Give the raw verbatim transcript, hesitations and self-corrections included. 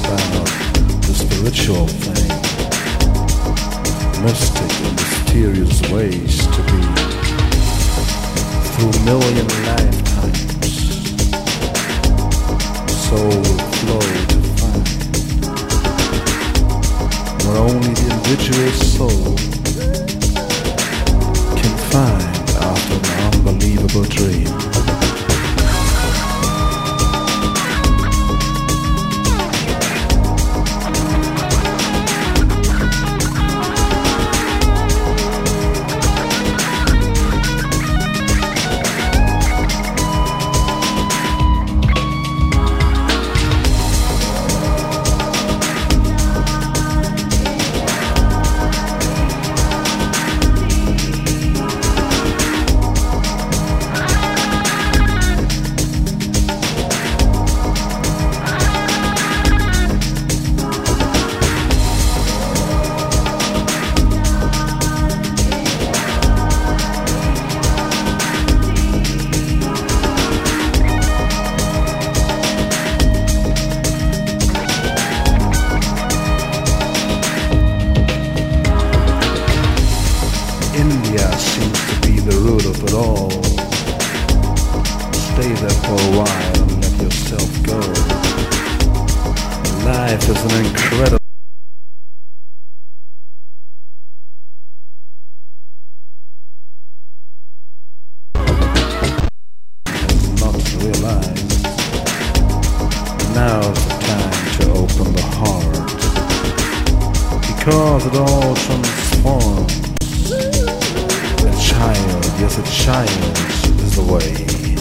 about the spiritual thing, mystic and mysterious ways to be through million lifetimes. Soul will flow to find what only the individual soul can find after an unbelievable dream. India seems to be the root of it all. Stay there for a while and let yourself go. Life is an incredible has not realized. Now's the time to open the heart, because it all transforms. A child, yes, a child is the way.